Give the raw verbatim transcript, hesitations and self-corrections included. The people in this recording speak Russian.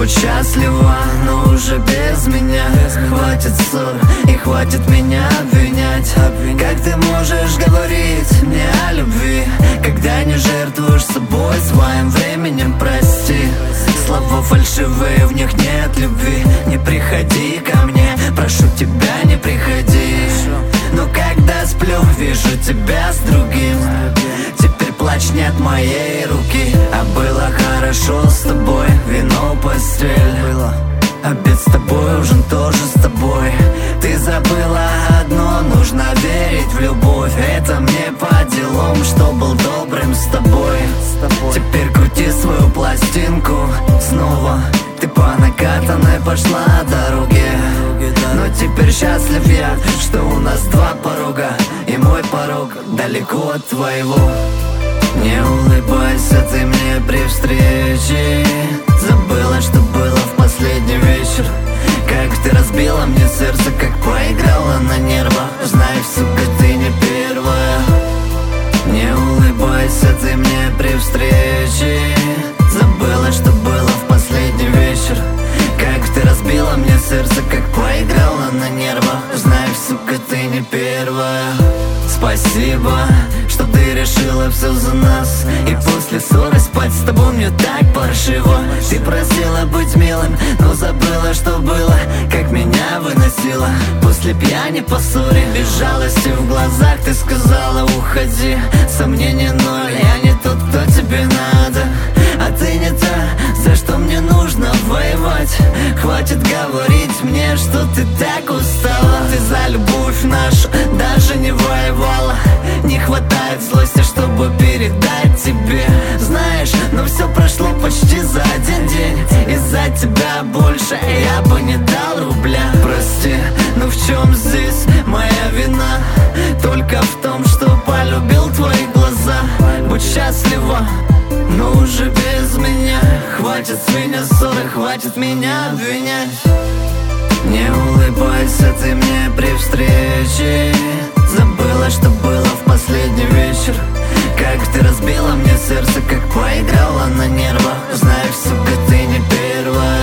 Будь счастлива, но уже без меня. Хватит ссор и хватит меня обвинять. Как ты можешь говорить мне о любви, когда не жертвуешь собой, своим временем, прости. Слова фальшивые, в них нет любви. Не приходи ко мне, прошу тебя, не приходи. Но когда сплю, вижу тебя с другим. Теперь плач не от моей руки. А было хорошо с тобой, вино, постель. Обед с тобой, ужин тоже с тобой. Ты забыла одно, нужно верить в любовь. Это мне по делам, что был добрым с тобой. Теперь крути свою пластинку снова. Ты по накатанной пошла дороге. Но теперь счастлив я, что у нас два порога, и мой порог далеко от твоего. Не улыбайся ты мне при встрече. Забыла, что было в последний вечер. Как ты разбила мне сердце, как поиграла на нервах. Знай, сука, ты не первая. Не улыбайся ты мне при встрече. Забыла, что было в последний вечер. Как ты разбила мне сердце, как поиграла на нервах. Знай, сука, ты не первая. Спасибо, что ты решила все за нас. И после ссоры спать с тобой мне так паршиво. Ты просила быть милым, но забыла, что было, как меня выносила. После пьяни по ссоре, без жалости в глазах, ты сказала: уходи. Сомнений ноль, я не тот, кто тебе надо. А ты не та, за что мне нужно воевать. Хватит говорить мне, что ты так устала. Ты за любовь нашу даже не воевала. Не хватает злости, чтобы передать тебе. Знаешь, но все прошло почти за один день. Из-за тебя больше я бы не дал рубля. Прости, но в чем здесь моя вина? Только в том, что полюбил твои глаза. Будь счастлива, но уже без меня. Хватит с меня ссоры, хватит меня обвинять. Не улыбайся ты мне при встрече. Забыла, что было в последний вечер. Как ты разбила мне сердце, как поиграла на нервах. Знай, сука, ты не первая.